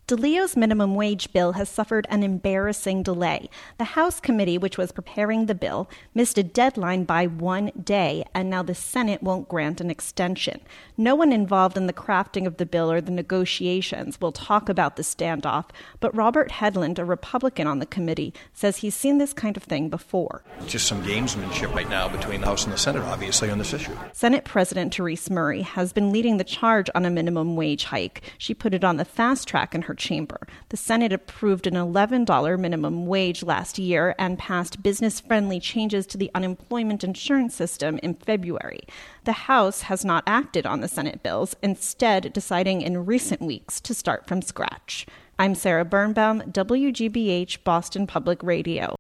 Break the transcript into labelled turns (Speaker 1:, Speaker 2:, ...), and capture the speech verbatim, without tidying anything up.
Speaker 1: DeLeo's minimum wage bill has suffered an embarrassing delay. The House committee, which was preparing the bill, missed a deadline by one day, and now the Senate won't grant an extension. No one involved in the crafting of the bill or the negotiations will talk about the standoff, but Robert Hedlund, a Republican on the committee, says he's seen this kind of thing before.
Speaker 2: Just some gamesmanship right now between the House and the Senate, obviously, on this issue.
Speaker 1: Senate President Therese Murray has been leading the charge on a minimum wage hike. She put it on the fast track in her chamber. The Senate approved an eleven dollars minimum wage last year and passed business-friendly changes to the unemployment insurance system in February. The House has not acted on the Senate bills, instead deciding in recent weeks to start from scratch. I'm Sarah Birnbaum, W G B H Boston Public Radio.